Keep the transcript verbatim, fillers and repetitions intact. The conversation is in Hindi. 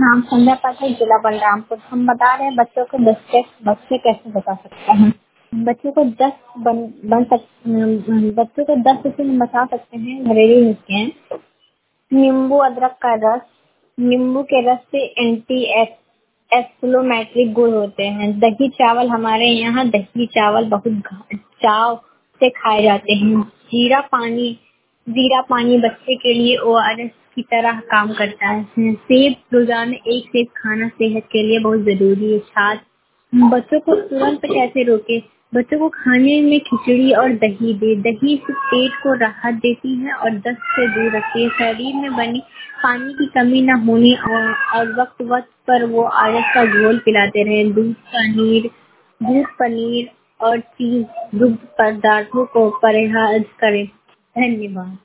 नाम संध्या पाठक, जिला बलरामपुर। हम बता रहे हैं बच्चों को दस टिप्स बच्चे कैसे बचा सकते हैं। बच्चों को दस बन बन सक बच्चों को दस टिप्स में बचा सकते हैं। घरेलू नुस्खे हैं। नींबू अदरक का रस। नींबू के रस से एंटी एक्सप्लोमेट्रिक गुण होते हैं। दही चावल, हमारे यहाँ दही चावल बहुत घा- चाव से खाए जाते हैं। जीरा पानी जीरा पानी बच्चे के लिए ओआरएस की तरह काम करता है। सेब, रोजाना एक सेब खाना सेहत के लिए बहुत जरूरी है। छाछ, बच्चों को तुरंत कैसे रोके। बच्चों को खाने में खिचड़ी और दही दे। दही से पेट को राहत देती है और दस्त से दूर रखती है। शरीर में बनी पानी की कमी न होने और, और वक्त वक्त पर वो आरएस का घोल पिलाते रहे। दूध पनीर दूध पनीर और चीज दुग्ध पदार्थों को परहेज करें। धन्यवाद।